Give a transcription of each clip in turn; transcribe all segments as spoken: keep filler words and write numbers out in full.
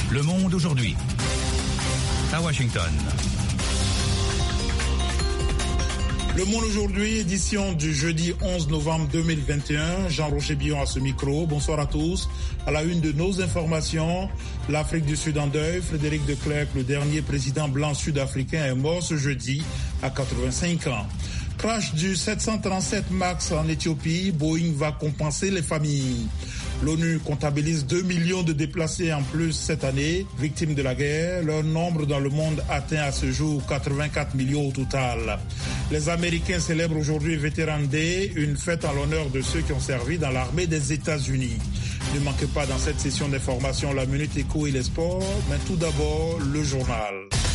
Le Monde aujourd'hui. À Washington. Le Monde aujourd'hui, édition du jeudi onze novembre deux mille vingt et un. Jean-Roger Billon à ce micro. Bonsoir à tous. À la une de nos informations, l'Afrique du Sud en deuil. Frédéric de Klerk, le dernier président blanc sud-africain, est mort ce jeudi à quatre-vingt-cinq ans. Crash du sept cent trente-sept MAX en Éthiopie. Boeing va compenser les familles. L'ONU comptabilise deux millions de déplacés en plus cette année, victimes de la guerre. Leur nombre dans le monde atteint à ce jour quatre-vingt-quatre millions au total. Les Américains célèbrent aujourd'hui Veteran Day, une fête en l'honneur de ceux qui ont servi dans l'armée des États-Unis. Ne manquez pas dans cette session d'information la Minute Éco et les sports, mais tout d'abord le journal.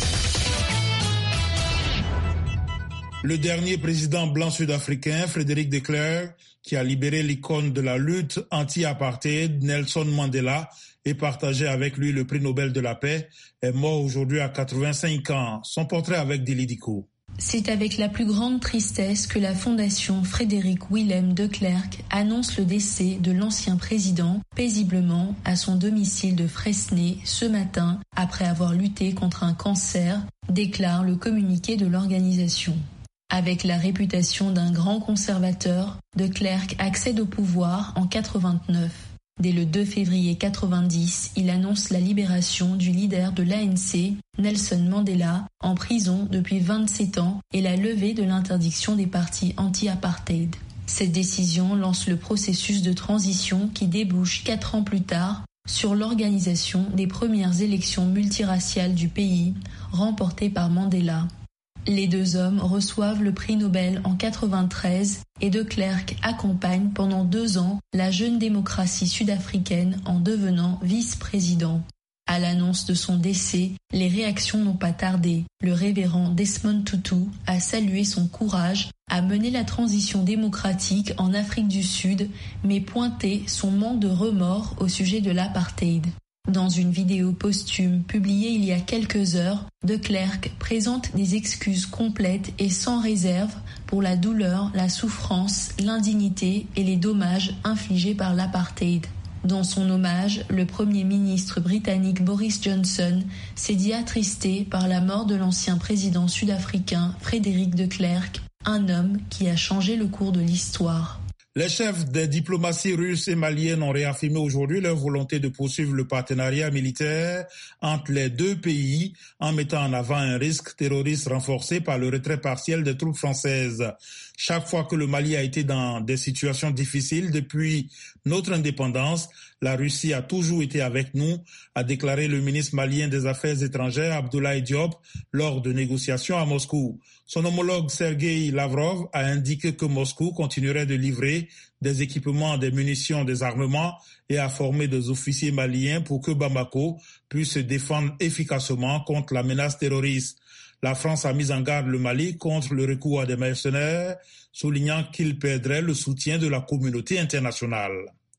Le dernier président blanc sud-africain, Frédéric de Klerk, qui a libéré l'icône de la lutte anti-apartheid, Nelson Mandela, et partagé avec lui le prix Nobel de la paix, est mort aujourd'hui à quatre-vingt-cinq ans. Son portrait avec Dili Diko. C'est avec la plus grande tristesse que la fondation Frédéric Willem de Klerk annonce le décès de l'ancien président paisiblement à son domicile de Fresnay ce matin après avoir lutté contre un cancer, déclare le communiqué de l'organisation. Avec la réputation d'un grand conservateur, de Klerk accède au pouvoir en quatre-vingt-neuf. Dès le deux février quatre-vingt-dix, il annonce la libération du leader de l'A N C, Nelson Mandela, en prison depuis vingt-sept ans, et la levée de l'interdiction des partis anti-apartheid. Cette décision lance le processus de transition qui débouche quatre ans plus tard sur l'organisation des premières élections multiraciales du pays, remportées par Mandela. Les deux hommes reçoivent le prix Nobel en quatre-vingt-treize et de Klerk accompagne pendant deux ans la jeune démocratie sud-africaine en devenant vice-président. À l'annonce de son décès, les réactions n'ont pas tardé. Le révérend Desmond Tutu a salué son courage à mener la transition démocratique en Afrique du Sud, mais pointé son manque de remords au sujet de l'apartheid. Dans une vidéo posthume publiée il y a quelques heures, de Klerk présente des excuses complètes et sans réserve pour la douleur, la souffrance, l'indignité et les dommages infligés par l'apartheid. Dans son hommage, le Premier ministre britannique Boris Johnson s'est dit attristé par la mort de l'ancien président sud-africain Frédéric de Klerk, un homme qui a changé le cours de l'histoire. Les chefs des diplomaties russes et maliennes ont réaffirmé aujourd'hui leur volonté de poursuivre le partenariat militaire entre les deux pays en mettant en avant un risque terroriste renforcé par le retrait partiel des troupes françaises. Chaque fois que le Mali a été dans des situations difficiles depuis notre indépendance, la Russie a toujours été avec nous, a déclaré le ministre malien des Affaires étrangères Abdoulaye Diop lors de négociations à Moscou. Son homologue Sergueï Lavrov a indiqué que Moscou continuerait de livrer des équipements, des munitions, des armements et à former des officiers maliens pour que Bamako puisse se défendre efficacement contre la menace terroriste. La France a mis en garde le Mali contre le recours à des mercenaires, soulignant qu'il perdrait le soutien de la communauté internationale.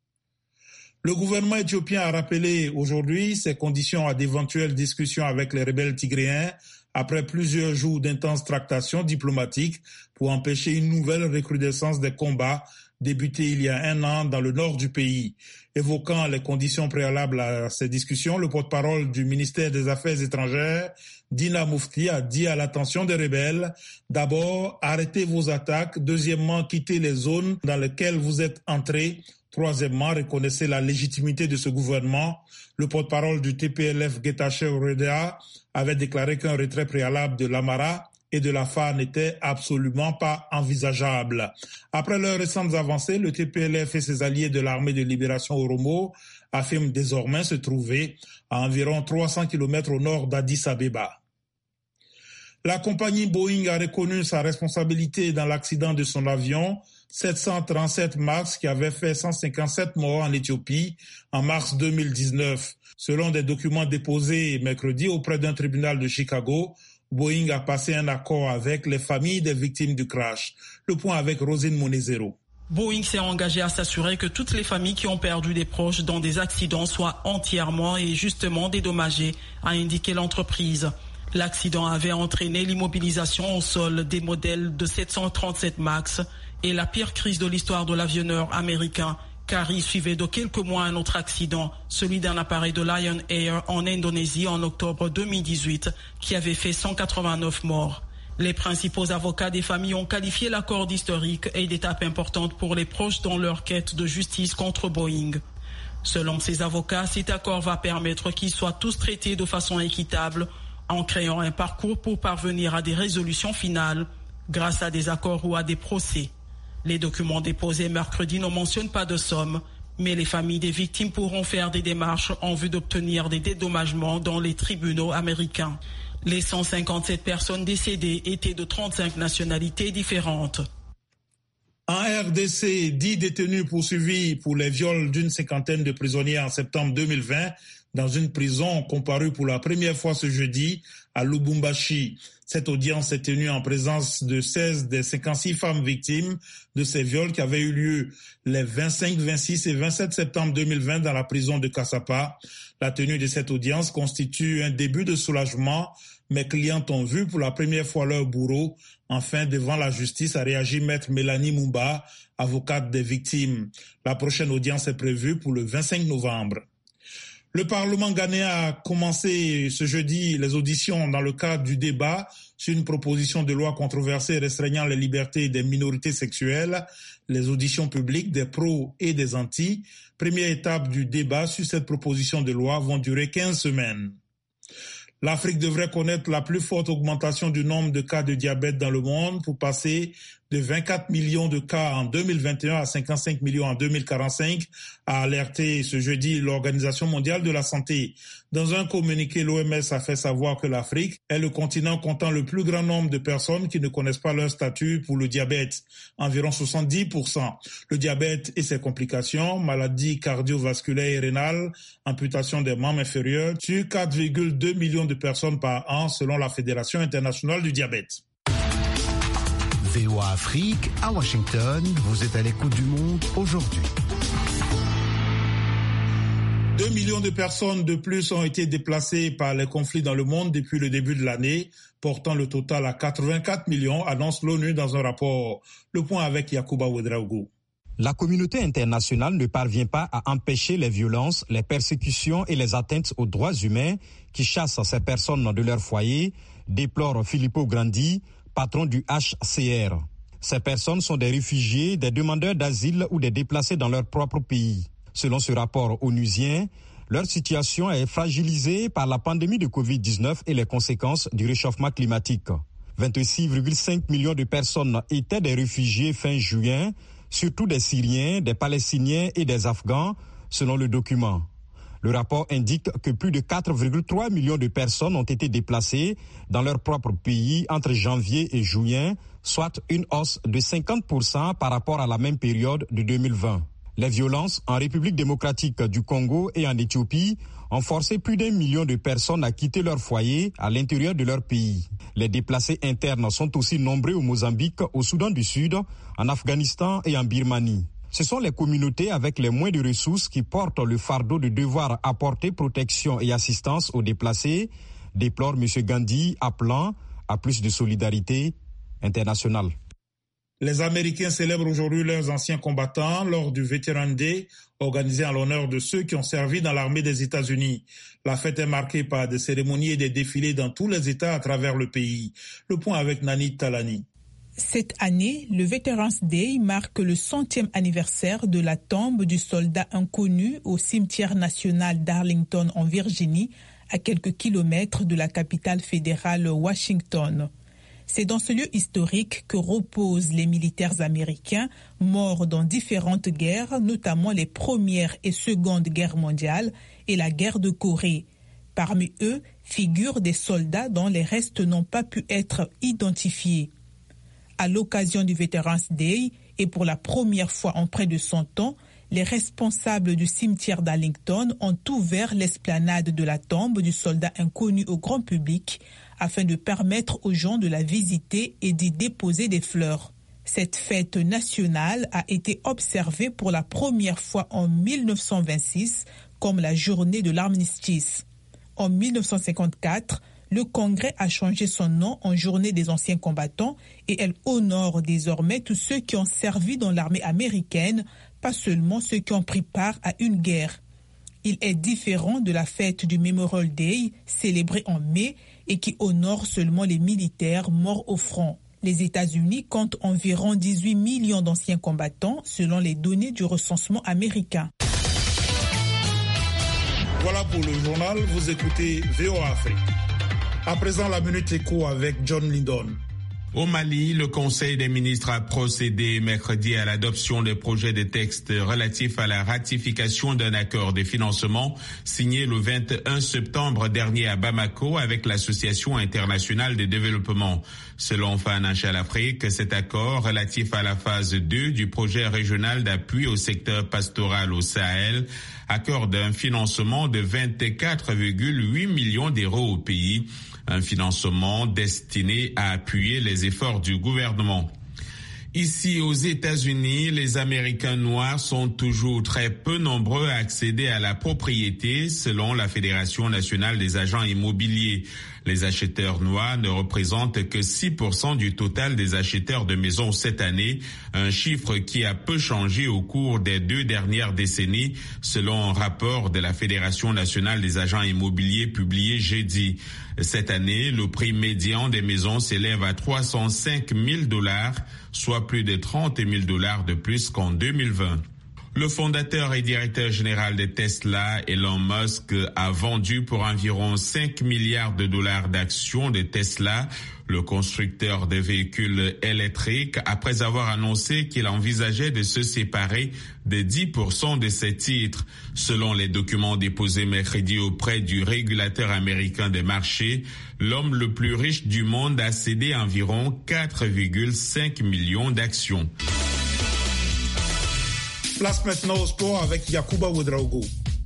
Le gouvernement éthiopien a rappelé aujourd'hui ses conditions à d'éventuelles discussions avec les rebelles tigréens après plusieurs jours d'intenses tractations diplomatiques pour empêcher une nouvelle recrudescence des combats débutés il y a un an dans le nord du pays. Évoquant les conditions préalables à ces discussions, le porte-parole du ministère des Affaires étrangères, Dina Mufti, a dit à l'attention des rebelles, d'abord, arrêtez vos attaques, deuxièmement, quittez les zones dans lesquelles vous êtes entrés, troisièmement, reconnaissez la légitimité de ce gouvernement. Le porte-parole du T P L F, Getachew Reda, avait déclaré qu'un retrait préalable de l'Amara et de la F A R n'était absolument pas envisageable. Après leurs récentes avancées, le T P L F et ses alliés de l'armée de libération Oromo affirment désormais se trouver à environ trois cents kilomètres au nord d'Addis Abeba. La compagnie Boeing a reconnu sa responsabilité dans l'accident de son avion sept cent trente-sept MAX qui avait fait cent cinquante-sept morts en Éthiopie en mars deux mille dix-neuf. Selon des documents déposés mercredi auprès d'un tribunal de Chicago, Boeing a passé un accord avec les familles des victimes du crash. Le point avec Rosine Monezero. Boeing s'est engagé à s'assurer que toutes les familles qui ont perdu des proches dans des accidents soient entièrement et justement dédommagées, a indiqué l'entreprise. L'accident avait entraîné l'immobilisation au sol des modèles de sept cent trente-sept MAX et la pire crise de l'histoire de l'avionneur américain Kari suivait de quelques mois un autre accident, celui d'un appareil de Lion Air en Indonésie en octobre deux mille dix-huit, qui avait fait cent quatre-vingt-neuf morts. Les principaux avocats des familles ont qualifié l'accord d'historique et d'étape importante pour les proches dans leur quête de justice contre Boeing. Selon ces avocats, cet accord va permettre qu'ils soient tous traités de façon équitable en créant un parcours pour parvenir à des résolutions finales grâce à des accords ou à des procès. Les documents déposés mercredi ne mentionnent pas de somme, mais les familles des victimes pourront faire des démarches en vue d'obtenir des dédommagements dans les tribunaux américains. Les cent cinquante-sept personnes décédées étaient de trente-cinq nationalités différentes. En R D C, dix détenus poursuivis pour les viols d'une cinquantaine de prisonniers en septembre deux mille vingt dans une prison ont comparu pour la première fois ce jeudi à Lubumbashi. Cette audience s'est tenue en présence de seize des cinquante-six femmes victimes de ces viols qui avaient eu lieu les vingt-cinq, vingt-six et vingt-sept septembre deux mille vingt dans la prison de Kassapa. La tenue de cette audience constitue un début de soulagement. Mes clientes ont vu pour la première fois leur bourreau. Enfin, devant la justice, a réagi maître Mélanie Mumba, avocate des victimes. La prochaine audience est prévue pour le vingt-cinq novembre. Le Parlement ghanéen a commencé ce jeudi les auditions dans le cadre du débat sur une proposition de loi controversée restreignant les libertés des minorités sexuelles. Les auditions publiques des pros et des anti, première étape du débat sur cette proposition de loi, vont durer quinze semaines. L'Afrique devrait connaître la plus forte augmentation du nombre de cas de diabète dans le monde pour passer de vingt-quatre millions de cas en deux mille vingt et un à cinquante-cinq millions en deux mille quarante-cinq, a alerté ce jeudi l'Organisation mondiale de la santé. Dans un communiqué, l'O M S a fait savoir que l'Afrique est le continent comptant le plus grand nombre de personnes qui ne connaissent pas leur statut pour le diabète, environ soixante-dix pour cent. Le diabète et ses complications, maladies cardiovasculaires et rénales, amputation des membres inférieurs, tuent quatre virgule deux millions de personnes par an selon la Fédération internationale du diabète. V O A Afrique, à Washington, vous êtes à l'écoute du monde aujourd'hui. Deux millions de personnes de plus ont été déplacées par les conflits dans le monde depuis le début de l'année, portant le total à quatre-vingt-quatre millions, annonce l'ONU dans un rapport. Le point avec Yacouba Ouedraogo. La communauté internationale ne parvient pas à empêcher les violences, les persécutions et les atteintes aux droits humains qui chassent ces personnes de leur foyer, déplore Filippo Grandi, patron du H C R. Ces personnes sont des réfugiés, des demandeurs d'asile ou des déplacés dans leur propre pays. Selon ce rapport onusien, leur situation est fragilisée par la pandémie de covid dix-neuf et les conséquences du réchauffement climatique. vingt-six virgule cinq millions de personnes étaient des réfugiés fin juin, surtout des Syriens, des Palestiniens et des Afghans, selon le document. Le rapport indique que plus de quatre virgule trois millions de personnes ont été déplacées dans leur propre pays entre janvier et juin, soit une hausse de cinquante pour cent par rapport à la même période de deux mille vingt. Les violences en République démocratique du Congo et en Éthiopie ont forcé plus d'un million de personnes à quitter leur foyer à l'intérieur de leur pays. Les déplacés internes sont aussi nombreux au Mozambique, au Soudan du Sud, en Afghanistan et en Birmanie. Ce sont les communautés avec les moins de ressources qui portent le fardeau de devoir apporter protection et assistance aux déplacés, déplore M. Gandhi, appelant à plus de solidarité internationale. Les Américains célèbrent aujourd'hui leurs anciens combattants lors du Veteran Day, organisé en l'honneur de ceux qui ont servi dans l'armée des États-Unis. La fête est marquée par des cérémonies et des défilés dans tous les États à travers le pays. Le point avec Nani Talani. Cette année, le Veterans Day marque le centième anniversaire de la tombe du soldat inconnu au cimetière national d'Arlington en Virginie, à quelques kilomètres de la capitale fédérale Washington. C'est dans ce lieu historique que reposent les militaires américains morts dans différentes guerres, notamment les premières et secondes guerres mondiales et la guerre de Corée. Parmi eux figurent des soldats dont les restes n'ont pas pu être identifiés. À l'occasion du Veterans Day, et pour la première fois en près de cent ans, les responsables du cimetière d'Arlington ont ouvert l'esplanade de la tombe du soldat inconnu au grand public afin de permettre aux gens de la visiter et d'y déposer des fleurs. Cette fête nationale a été observée pour la première fois en mille neuf cent vingt-six comme la journée de l'armistice. En mille neuf cent cinquante-quatre, le Congrès a changé son nom en Journée des anciens combattants et elle honore désormais tous ceux qui ont servi dans l'armée américaine pas seulement ceux qui ont pris part à une guerre. Il est différent de la fête du Memorial Day, célébrée en mai et qui honore seulement les militaires morts au front. Les États-Unis comptent environ dix-huit millions d'anciens combattants, selon les données du recensement américain. Voilà pour le journal, vous écoutez V O A Afrique. À présent, la Minute Éco avec John Lindon. Au Mali, le Conseil des ministres a procédé mercredi à l'adoption des projets de textes relatifs à la ratification d'un accord de financement signé le vingt et un septembre dernier à Bamako avec l'Association internationale de développement. Selon Financial Afrique, cet accord relatif à la phase deux du projet régional d'appui au secteur pastoral au Sahel accorde un financement de vingt-quatre virgule huit millions d'euros au pays. Un financement destiné à appuyer les efforts du gouvernement. Ici, aux États-Unis, les Américains noirs sont toujours très peu nombreux à accéder à la propriété, selon la Fédération nationale des agents immobiliers. Les acheteurs noirs ne représentent que six pour cent du total des acheteurs de maisons cette année, un chiffre qui a peu changé au cours des deux dernières décennies, selon un rapport de la Fédération nationale des agents immobiliers publié jeudi. Cette année, le prix médian des maisons s'élève à trois cent cinq mille dollars, soit plus de trente mille dollars de plus qu'en deux mille vingt. Le fondateur et directeur général de Tesla, Elon Musk, a vendu pour environ cinq milliards de dollars d'actions de Tesla, le constructeur de véhicules électriques, après avoir annoncé qu'il envisageait de se séparer de dix pour cent de ses titres. Selon les documents déposés mercredi auprès du régulateur américain des marchés, l'homme le plus riche du monde a cédé environ quatre virgule cinq millions d'actions. Place maintenant au sport avec Yacouba Ouedraogo.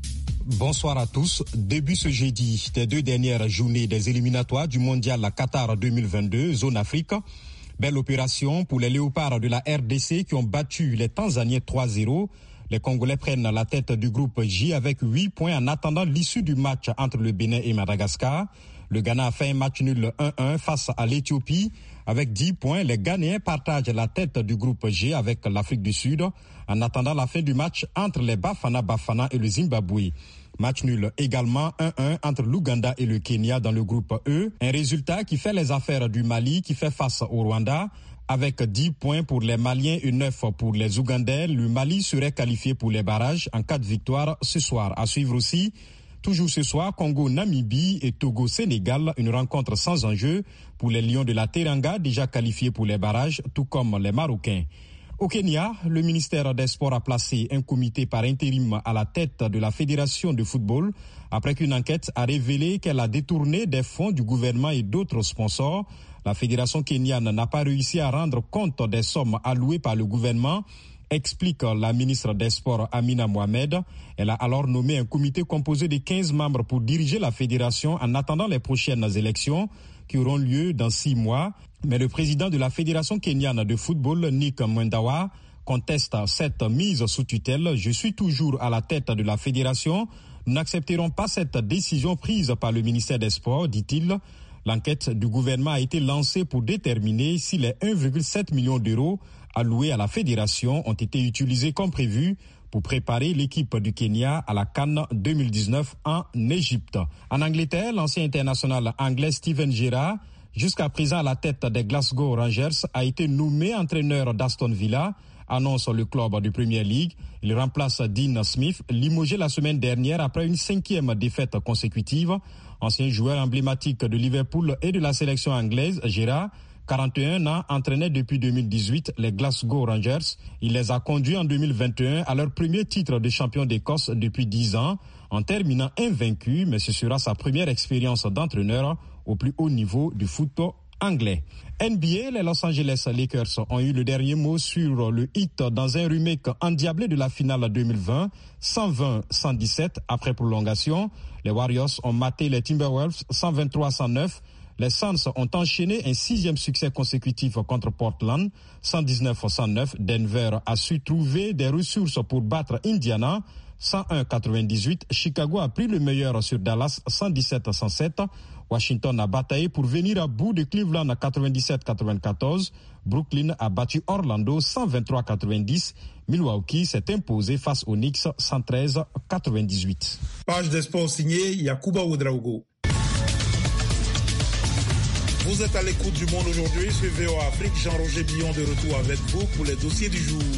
Bonsoir à tous. Début ce jeudi des deux dernières journées des éliminatoires du mondial Qatar deux mille vingt-deux, zone Afrique. Belle opération pour les léopards de la R D C qui ont battu les Tanzaniens trois zéro. Les Congolais prennent la tête du groupe J avec huit points en attendant l'issue du match entre le Bénin et Madagascar. Le Ghana a fait un match nul un un face à l'Éthiopie. Avec dix points, les Ghanéens partagent la tête du groupe G avec l'Afrique du Sud en attendant la fin du match entre les Bafana Bafana et le Zimbabwe. Match nul également un un entre l'Ouganda et le Kenya dans le groupe E. Un résultat qui fait les affaires du Mali qui fait face au Rwanda. Avec dix points pour les Maliens et neuf pour les Ougandais, le Mali serait qualifié pour les barrages en cas de victoire ce soir. À suivre aussi, toujours ce soir, Congo-Namibie et Togo-Sénégal, une rencontre sans enjeu pour les Lions de la Teranga déjà qualifiés pour les barrages, tout comme les Marocains. Au Kenya, le ministère des Sports a placé un comité par intérim à la tête de la Fédération de football après qu'une enquête a révélé qu'elle a détourné des fonds du gouvernement et d'autres sponsors. La Fédération kenyane n'a pas réussi à rendre compte des sommes allouées par le gouvernement, explique la ministre des Sports Amina Mohamed. Elle a alors nommé un comité composé de quinze membres pour diriger la fédération en attendant les prochaines élections qui auront lieu dans six mois. Mais le président de la Fédération kenyane de football, Nick Mwendawa, conteste cette mise sous tutelle. Je suis toujours à la tête de la fédération. Nous n'accepterons pas cette décision prise par le ministère des Sports, dit-il. L'enquête du gouvernement a été lancée pour déterminer si les un virgule sept million d'euros alloués à la fédération ont été utilisés comme prévu pour préparer l'équipe du Kenya à la CAN deux mille dix-neuf en Égypte. En Angleterre, l'ancien international anglais Steven Gerrard, jusqu'à présent à la tête des Glasgow Rangers, a été nommé entraîneur d'Aston Villa, annonce le club de Premier League. Il remplace Dean Smith, limogé la semaine dernière après une cinquième défaite consécutive. Ancien joueur emblématique de Liverpool et de la sélection anglaise, Gerrard, quarante et un ans, entraînait depuis deux mille dix-huit les Glasgow Rangers. Il les a conduits en deux mille vingt et un à leur premier titre de champion d'Écosse depuis dix ans, en terminant invaincu, mais ce sera sa première expérience d'entraîneur au plus haut niveau du football anglais. N B A, les Los Angeles Lakers ont eu le dernier mot sur le hit dans un remake endiablé de la finale deux mille vingt, cent vingt à cent dix-sept après prolongation. Les Warriors ont maté les Timberwolves cent vingt-trois à cent neuf. Les Suns ont enchaîné un sixième succès consécutif contre Portland, cent dix-neuf à cent neuf. Denver a su trouver des ressources pour battre Indiana, cent un virgule quatre-vingt-dix-huit. Chicago a pris le meilleur sur Dallas cent dix-sept à cent sept. Washington a bataillé pour venir à bout de Cleveland à quatre-vingt-dix-sept à quatre-vingt-quatorze. Brooklyn a battu Orlando cent vingt-trois à quatre-vingt-dix. Milwaukee s'est imposé face aux Knicks cent treize à quatre-vingt-dix-huit. Page des sports signée Yacouba Ouedraogo. Vous êtes à l'écoute du Monde aujourd'hui sur V O A Afrique. Jean-Roger Billon de retour avec vous pour les dossiers du jour.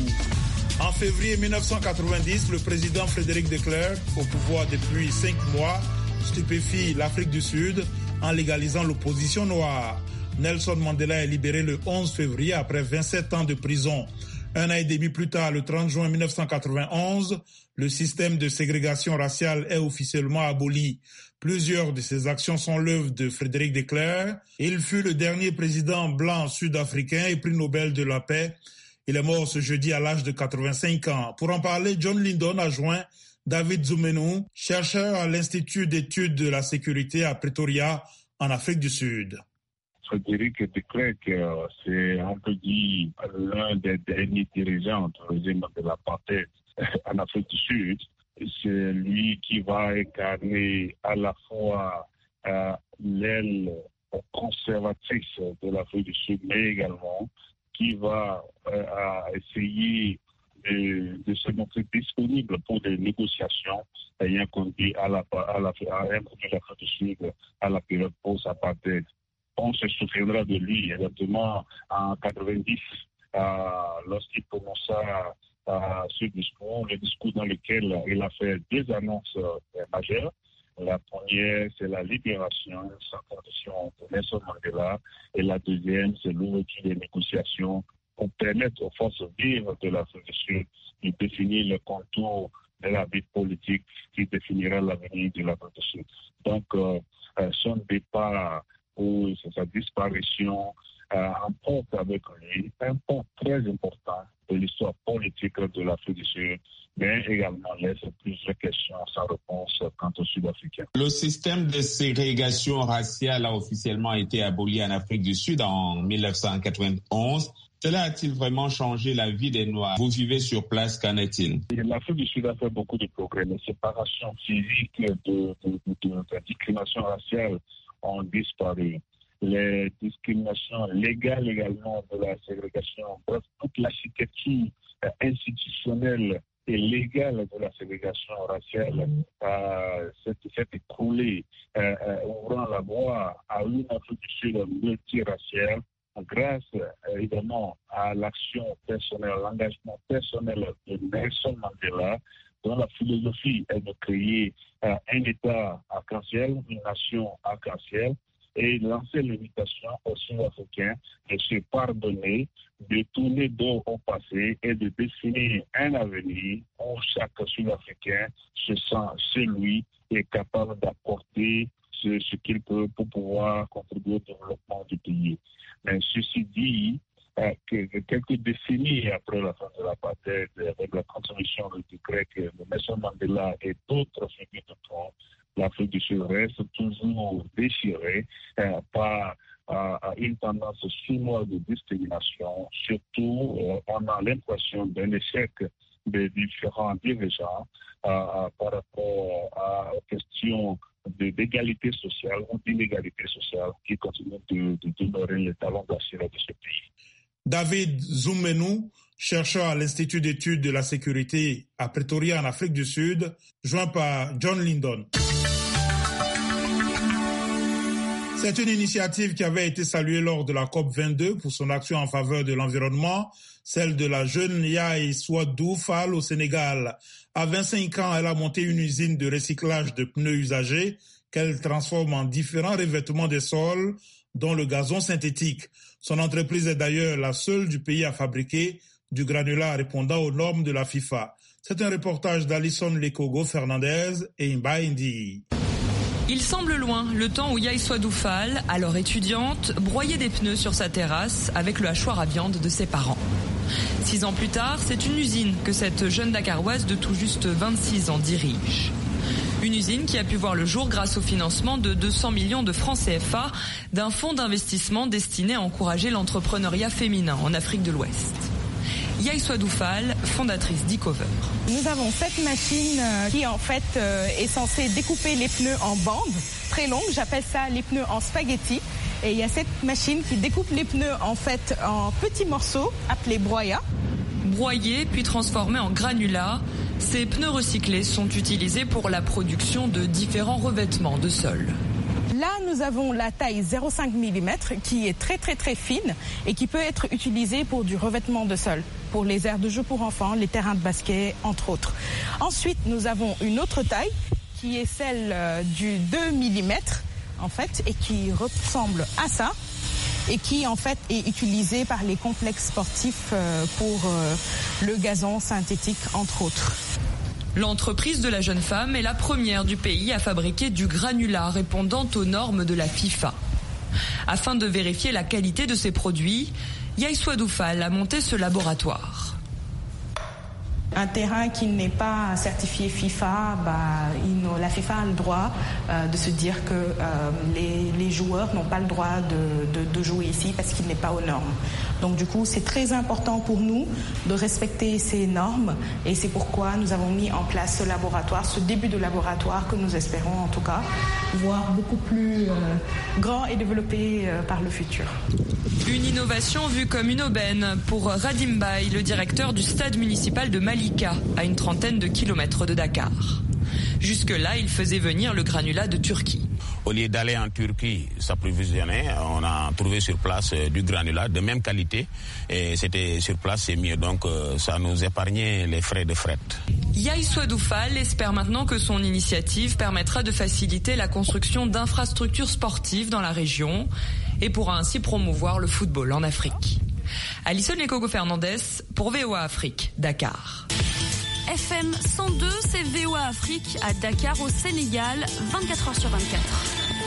En février mille neuf cent quatre-vingt-dix, le président Frédéric de Klerk, au pouvoir depuis cinq mois, stupéfie l'Afrique du Sud en légalisant l'opposition noire. Nelson Mandela est libéré le onze février après vingt-sept ans de prison. Un an et demi plus tard, le trente juin mille neuf cent quatre-vingt-onze, le système de ségrégation raciale est officiellement aboli. Plusieurs de ces actions sont l'œuvre de Frédéric de Klerk. Il fut le dernier président blanc sud-africain et prix Nobel de la paix. Il est mort ce jeudi à l'âge de quatre-vingt-cinq ans. Pour en parler, John Lindon a joint David Zoumenou, chercheur à l'Institut d'études de la sécurité à Pretoria, en Afrique du Sud. Frédéric de Klerk, c'est, on peut dire, l'un des derniers dirigeants du régime de l'apartheid en Afrique du Sud. C'est lui qui va incarner à la fois euh, l'aile conservatrice de l'Afrique du Sud, mais également qui va euh, essayer de, de se montrer disponible pour des négociations ayant conduit à la, à la, à l'Afrique du Sud à la période post-apartheid. On se souviendra de lui exactement en quatre-vingt-dix, euh, lorsqu'il prononça euh, ce discours, le discours dans lequel il a fait deux annonces euh, majeures. La première, c'est la libération sans condition de Nelson Mandela, et la deuxième, c'est l'ouverture des négociations pour permettre aux forces vives de l'Afrique du Sud de définir le contour de la vie politique qui définira l'avenir de l'Afrique du Sud. Donc, euh, son départ ou sa disparition euh, emporte avec lui un point très important de l'histoire politique de l'Afrique du Sud, mais également laisse plusieurs questions sans réponse quant aux Sud-Africains. Le système de ségrégation raciale a officiellement été aboli en Afrique du Sud en mille neuf cent quatre-vingt-onze. Cela a-t-il vraiment changé la vie des Noirs? Vous vivez sur place, qu'en est-il? L'Afrique du Sud a fait beaucoup de progrès. Les séparations physiques de, de, de, de, de la discrimination raciale ont disparu. Les discriminations légales également de la ségrégation, bref, toute l'architecture institutionnelle et légale de la ségrégation raciale euh, s'est écroulée, euh, euh, ouvrant la voie à une Afrique du Sud multiraciale grâce euh, évidemment à l'action personnelle, à l'engagement personnel de Nelson Mandela, dont la philosophie est de créer euh, un État arc-en-ciel, une nation arc-en-ciel, et lancer l'invitation aux Sud-Africains de se pardonner, de tourner dos au passé et de définir un avenir où chaque Sud-Africain se sent chez lui et est capable d'apporter ce, ce qu'il peut pour pouvoir contribuer au développement du pays. Mais ceci dit, euh, que, que quelques décennies après la fin de l'apartheid, avec la contribution de Grec, de Nelson Mandela et d'autres figures de front, l'Afrique du Sud reste toujours déchirée euh, par euh, une tendance sournoise de discrimination. Surtout, euh, on a l'impression d'un échec des différents dirigeants euh, par rapport à, aux questions de, d'égalité sociale ou d'inégalité sociale qui continuent de, de demeurer les talons d'Achille de ce pays. David Zoumenou, chercheur à l'Institut d'études de la sécurité à Pretoria en Afrique du Sud, joint par John Lindon. C'est une initiative qui avait été saluée lors de la COP vingt-deux pour son action en faveur de l'environnement, celle de la jeune Yaye Swadou Fall au Sénégal. À vingt-cinq ans, elle a monté une usine de recyclage de pneus usagés qu'elle transforme en différents revêtements des sols, dont le gazon synthétique. Son entreprise est d'ailleurs la seule du pays à fabriquer du granulat répondant aux normes de la FIFA. C'est un reportage d'Alison Lekogo Fernandez et Imba Indi. Il semble loin le temps où Yaye Swadou Fall, alors étudiante, broyait des pneus sur sa terrasse avec le hachoir à viande de ses parents. Six ans plus tard, c'est une usine que cette jeune Dakaroise de tout juste vingt-six ans dirige. Une usine qui a pu voir le jour grâce au financement de deux cents millions de francs C F A d'un fonds d'investissement destiné à encourager l'entrepreneuriat féminin en Afrique de l'Ouest. Yaye Swadou Fall fonde fondatrice d'Ecover. Nous avons cette machine qui en fait est censée découper les pneus en bandes très longues. J'appelle ça les pneus en spaghetti. Et il y a cette machine qui découpe les pneus en fait en petits morceaux appelés broyats. Broyés puis transformés en granulats, ces pneus recyclés sont utilisés pour la production de différents revêtements de sol. Là, nous avons la taille zéro virgule cinq millimètres qui est très très très fine et qui peut être utilisée pour du revêtement de sol, pour les aires de jeu pour enfants, les terrains de basket, entre autres. Ensuite, nous avons une autre taille qui est celle du deux millimètres en fait et qui ressemble à ça et qui en fait est utilisée par les complexes sportifs pour le gazon synthétique, entre autres. L'entreprise de la jeune femme est la première du pays à fabriquer du granulat répondant aux normes de la FIFA. Afin de vérifier la qualité de ses produits, Yaïswa Doufal a monté ce laboratoire. Un terrain qui n'est pas certifié FIFA, bah, il, la FIFA a le droit euh, de se dire que euh, les, les joueurs n'ont pas le droit de, de, de jouer ici parce qu'il n'est pas aux normes. Donc du coup, c'est très important pour nous de respecter ces normes et c'est pourquoi nous avons mis en place ce laboratoire, ce début de laboratoire que nous espérons en tout cas voir beaucoup plus euh, grand et développé euh, par le futur. Une innovation vue comme une aubaine pour Radim Bay, le directeur du stade municipal de Malika, à une trentaine de kilomètres de Dakar. Jusque-là, il faisait venir le granulat de Turquie. Au lieu d'aller en Turquie s'approvisionner, on a trouvé sur place du granulat de même qualité et c'était sur place, c'est mieux. Donc ça nous épargnait les frais de fret. Yaïswa Doufal espère maintenant que son initiative permettra de faciliter la construction d'infrastructures sportives dans la région et pourra ainsi promouvoir le football en Afrique. Alison Lekogo Fernandez pour V O A Afrique, Dakar. F M cent deux, c'est V O A Afrique à Dakar au Sénégal, vingt-quatre heures sur vingt-quatre.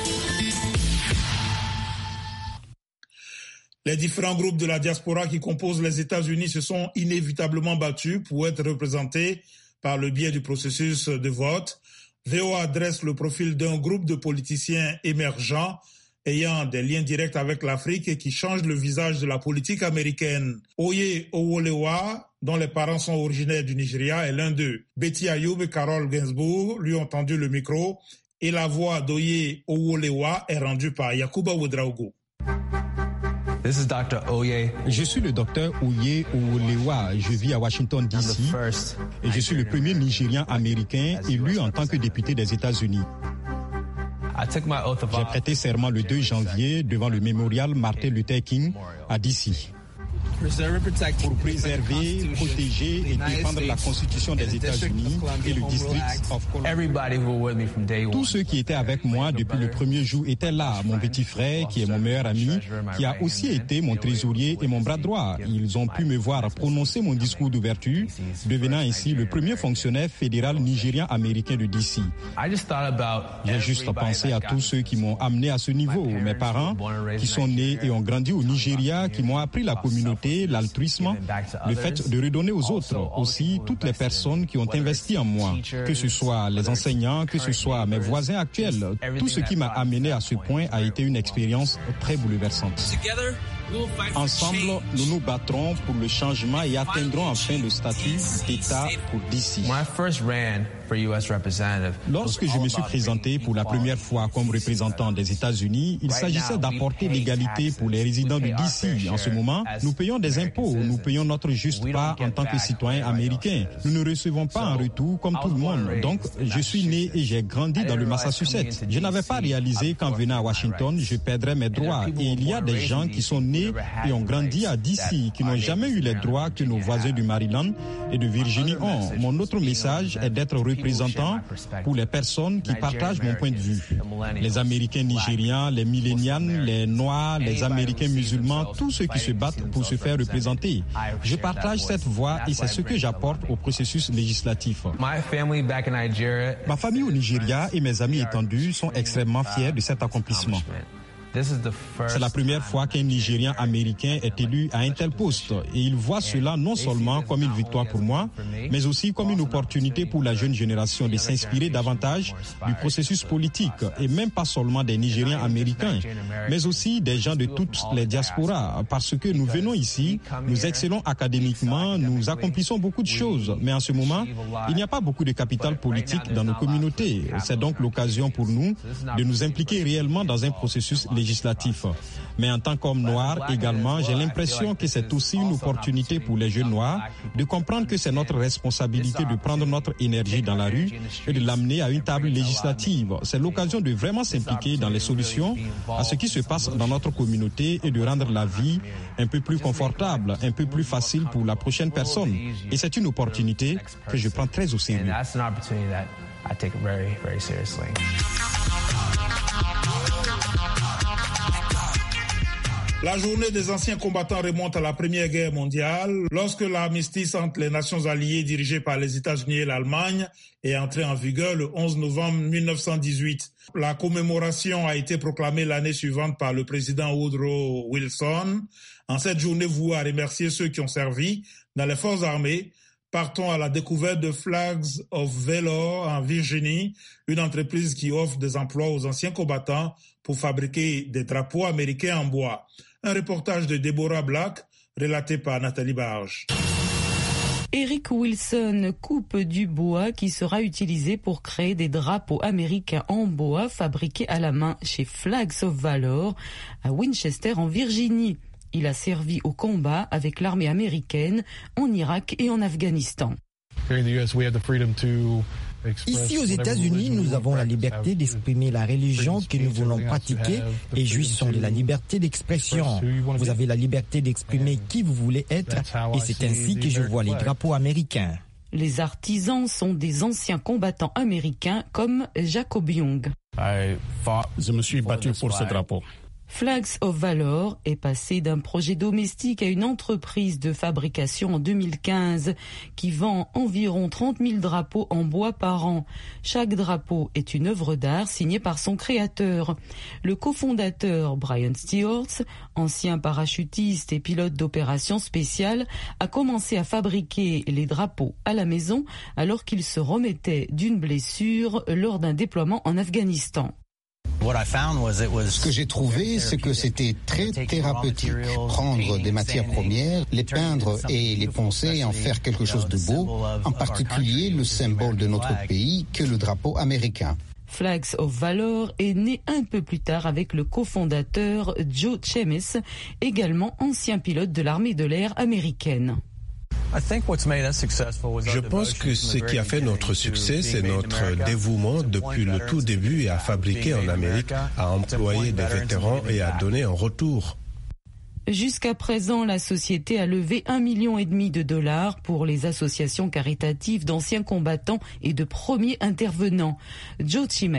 Les différents groupes de la diaspora qui composent les États-Unis se sont inévitablement battus pour être représentés par le biais du processus de vote. V O A dresse le profil d'un groupe de politiciens émergents ayant des liens directs avec l'Afrique et qui changent le visage de la politique américaine. Oye Owolewa, dont les parents sont originaires du Nigeria, est l'un d'eux. Betty Ayoub et Carol Gainsbourg lui ont tendu le micro et la voix d'Oye Owolewa est rendue par Yakuba Ouedraogo. This is docteur Oye. Je suis le docteur Oye Owolewa. Je vis à Washington, D C et je suis le premier Nigérian américain élu en tant que député des États-Unis. J'ai prêté serment le deux janvier devant le mémorial Martin Luther King à D C. Pour préserver, protéger et défendre la Constitution des États-Unis et le District of Columbia. Tous ceux qui étaient avec moi depuis le premier jour étaient là. Mon petit frère, qui est mon meilleur ami, qui a aussi été mon trésorier et mon bras droit. Ils ont pu me voir prononcer mon discours d'ouverture, devenant ainsi le premier fonctionnaire fédéral nigérian américain de D C. J'ai juste pensé à tous ceux qui m'ont amené à ce niveau. Mes parents, qui sont nés et ont grandi au Nigeria, qui m'ont appris la communauté, l'altruisme, le fait de redonner aux autres, aussi toutes les personnes qui ont investi en moi, que ce soit les enseignants, que ce soit mes voisins actuels. Tout ce qui m'a amené à ce point a été une expérience très bouleversante. Ensemble, nous nous battrons pour le changement et atteindrons enfin le statut d'État pour D C. Lorsque je me suis présenté pour la première fois comme représentant des États-Unis, il s'agissait d'apporter l'égalité pour les résidents de D C. En ce moment, nous payons des impôts, nous payons notre juste part en tant que citoyens américains. Nous ne recevons pas en retour comme tout le monde. Donc, je suis né et j'ai grandi dans le Massachusetts. Je n'avais pas réalisé qu'en venant à Washington, je perdrais mes droits. Et il y a des gens qui sont nés et ont grandi à D C, qui n'ont jamais eu les droits que nos voisins du Maryland et de Virginie ont. Mon autre message est d'être représentant pour les personnes qui partagent mon point de vue. Les Américains nigérians, les millénials, les Noirs, les Américains musulmans, tous ceux qui se battent pour se faire représenter. Je partage cette voix et c'est ce que j'apporte au processus législatif. Ma famille au Nigeria et mes amis étendus sont extrêmement fiers de cet accomplissement. C'est la première fois qu'un Nigérian américain est élu à un tel poste et il voit cela non seulement comme une victoire pour moi, mais aussi comme une opportunité pour la jeune génération de s'inspirer davantage du processus politique et même pas seulement des Nigérians américains, mais aussi des gens de toutes les diasporas parce que nous venons ici, nous excellons académiquement, nous accomplissons beaucoup de choses, mais en ce moment, il n'y a pas beaucoup de capital politique dans nos communautés. C'est donc l'occasion pour nous de nous impliquer réellement dans un processus législatif. Mais en tant qu'homme noir également, j'ai l'impression que c'est aussi une opportunité pour les jeunes noirs de comprendre que c'est notre responsabilité de prendre notre énergie dans la rue et de l'amener à une table législative. C'est l'occasion de vraiment s'impliquer dans les solutions à ce qui se passe dans notre communauté et de rendre la vie un peu plus confortable, un peu plus facile pour la prochaine personne. Et c'est une opportunité que je prends très au sérieux. La journée des anciens combattants remonte à la Première Guerre mondiale, lorsque l'armistice entre les nations alliées dirigées par les États-Unis et l'Allemagne est entré en vigueur le onze novembre mille neuf cent dix-huit. La commémoration a été proclamée l'année suivante par le président Woodrow Wilson. En cette journée vouée à remercier ceux qui ont servi dans les forces armées, partons à la découverte de Flags of Valor en Virginie, une entreprise qui offre des emplois aux anciens combattants pour fabriquer des drapeaux américains en bois. Un reportage de Deborah Black, relaté par Nathalie Barge. Eric Wilson coupe du bois qui sera utilisé pour créer des drapeaux américains en bois fabriqués à la main chez Flags of Valor à Winchester en Virginie. Il a servi au combat avec l'armée américaine en Irak et en Afghanistan. Ici aux États-Unis, nous avons la liberté d'exprimer la religion que nous voulons pratiquer et jouissons de la liberté d'expression. Vous avez la liberté d'exprimer qui vous voulez être et c'est ainsi que je vois les drapeaux américains. Les artisans sont des anciens combattants américains comme Jacob Young. Je me suis battu pour ce drapeau. Flags of Valor est passé d'un projet domestique à une entreprise de fabrication en deux mille quinze qui vend environ trente mille drapeaux en bois par an. Chaque drapeau est une œuvre d'art signée par son créateur. Le cofondateur Brian Stewartz, ancien parachutiste et pilote d'opérations spéciales, a commencé à fabriquer les drapeaux à la maison alors qu'il se remettait d'une blessure lors d'un déploiement en Afghanistan. Ce que j'ai trouvé, c'est que c'était très thérapeutique. Prendre des matières premières, les peindre et les poncer et en faire quelque chose de beau, en particulier le symbole de notre pays que le drapeau américain. Flags of Valor est né un peu plus tard avec le cofondateur Joe Chemis, également ancien pilote de l'armée de l'air américaine. Je pense que ce qui a fait notre succès, c'est notre dévouement depuis le tout début et à fabriquer en Amérique, à employer des vétérans et à donner en retour. Jusqu'à présent, la société a levé un million et demi de dollars pour les associations caritatives d'anciens combattants et de premiers intervenants. Joe Chimes.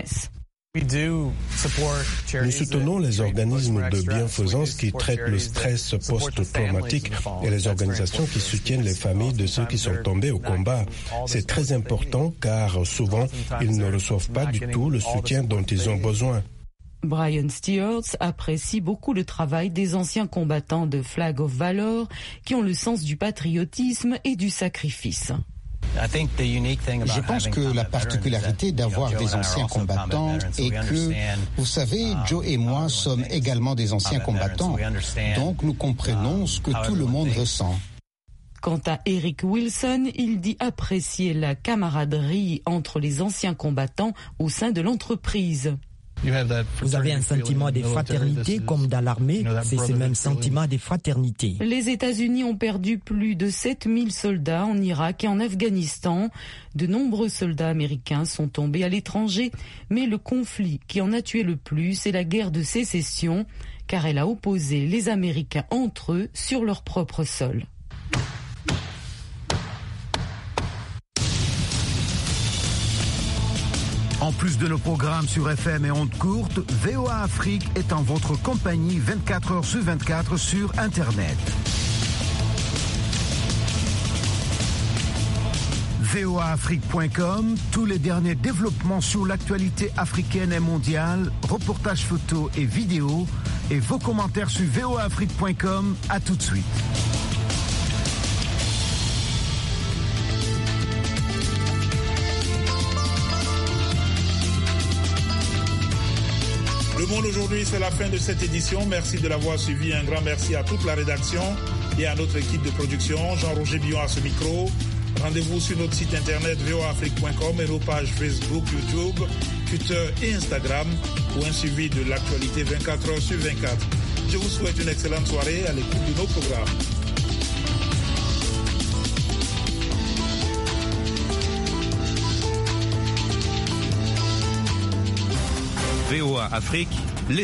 Nous soutenons les organismes de bienfaisance qui traitent le stress post-traumatique et les organisations qui soutiennent les familles de ceux qui sont tombés au combat. C'est très important car souvent, ils ne reçoivent pas du tout le soutien dont ils ont besoin. Brian Stewartz apprécie beaucoup le travail des anciens combattants de Flag of Valor qui ont le sens du patriotisme et du sacrifice. Je pense que la particularité d'avoir des anciens combattants est que, vous savez, Joe et moi sommes également des anciens combattants, donc nous comprenons ce que tout le monde ressent. Quant à Eric Wilson, il dit apprécier la camaraderie entre les anciens combattants au sein de l'entreprise. Vous avez un sentiment de fraternité comme dans l'armée, c'est ce même sentiment de fraternité. Les États-Unis ont perdu plus de sept mille soldats en Irak et en Afghanistan. De nombreux soldats américains sont tombés à l'étranger, mais le conflit qui en a tué le plus est la guerre de sécession, car elle a opposé les Américains entre eux sur leur propre sol. En plus de nos programmes sur F M et ondes courtes, V O A Afrique est en votre compagnie vingt-quatre heures sur vingt-quatre sur Internet. V O A Afrique point com, tous les derniers développements sur l'actualité africaine et mondiale, reportages photos et vidéos, et vos commentaires sur V O A Afrique point com. À tout de suite. Le Monde aujourd'hui, c'est la fin de cette édition. Merci de l'avoir suivi. Un grand merci à toute la rédaction et à notre équipe de production. Jean-Roger Billon à ce micro. Rendez-vous sur notre site internet V O A Afrique point com et nos pages Facebook, YouTube, Twitter et Instagram pour un suivi de l'actualité vingt-quatre heures sur vingt-quatre. Je vous souhaite une excellente soirée à l'écoute de nos programmes. V O A Afrique,